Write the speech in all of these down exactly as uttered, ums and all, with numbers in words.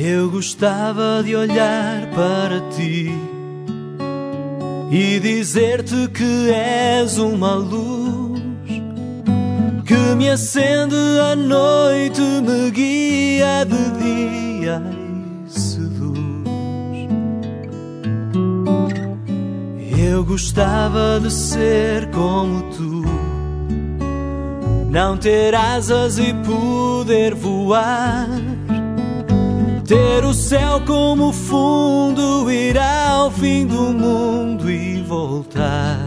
Eu gostava de olhar para ti e dizer-te que és uma luz que me acende à noite, me guia de dia e seduz. Eu gostava de ser como tu, não ter asas e poder voar, ter o céu como fundo, ir ao fim do mundo e voltar.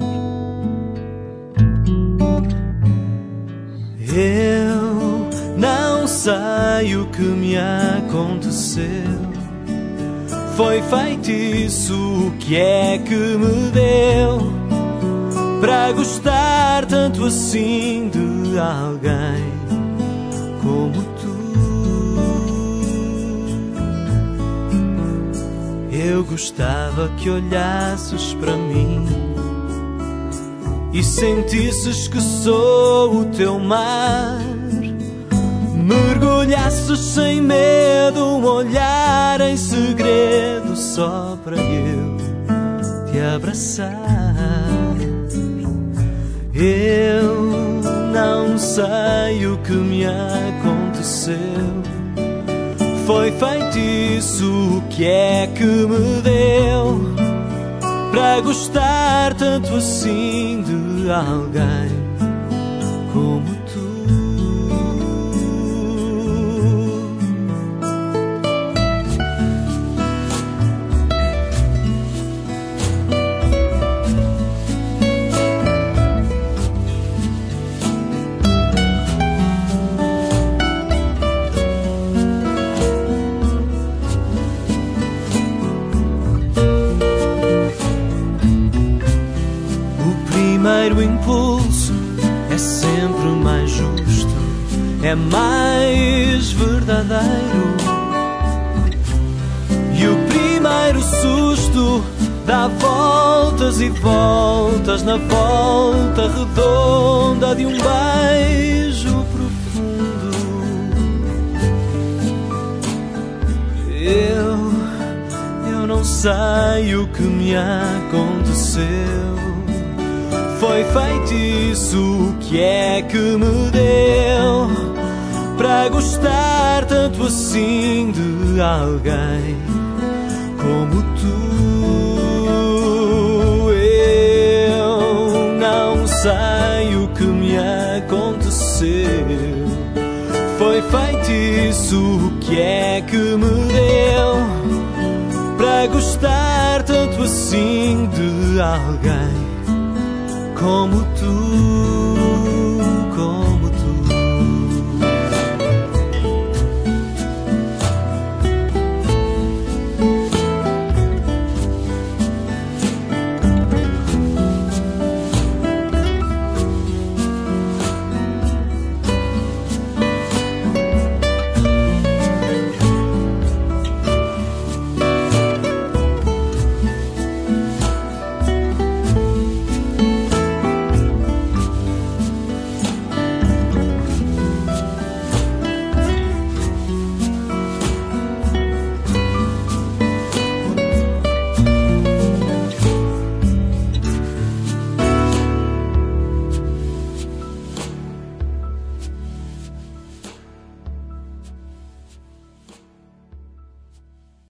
Eu não sei o que me aconteceu, foi feitiço o que é que me deu para gostar tanto assim de alguém como tu. Eu gostava que olhasses para mim e sentisses que sou o teu mar, mergulhasses sem medo, um olhar em segredo só para eu te abraçar. Eu não sei o que me aconteceu, foi feitiço o que é que me deu para gostar tanto assim de alguém como tu. O primeiro impulso é sempre mais justo, é mais verdadeiro. E o primeiro susto dá voltas e voltas na volta redonda de um beijo profundo. Eu, eu não sei o que me aconteceu, foi feitiço o que é que me deu para gostar tanto assim de alguém como tu. Eu não sei o que me aconteceu, foi feitiço o que é que me deu para gostar tanto assim de alguém como tu, como tu.